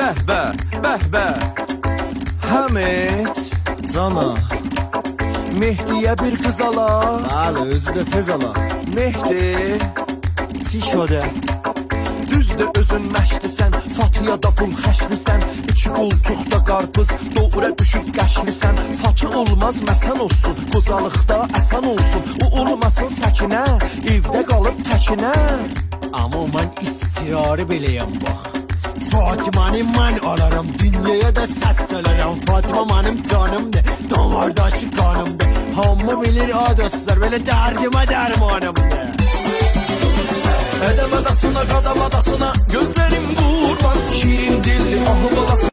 bəh Həmid Cana. Mehdiyə bir qız ala. Bəli, özü də tez ala. Mehdi Tik o da. Düzdür özün məşlisən, Fatıya da pul xəşlisən. İki qoltuqda qarpız, doğra düşüb qəşlisən. Fatı olmaz məsən olsun, qocalıqda əsən olsun. O olmasın səkinə, evdə qalıb təkinə. Amma mən istirarı beləyəm bax. Fatimanı mən alarım, dünyaya da səs salarım. Fatima mənim canımdır, damardakı qanımdır. Hamı bilir dostlar, belə dərdimə dərmanımdır. Ədəm adasına, qadam adasına, gözlərim qurban. Şirin dilli ahı balası.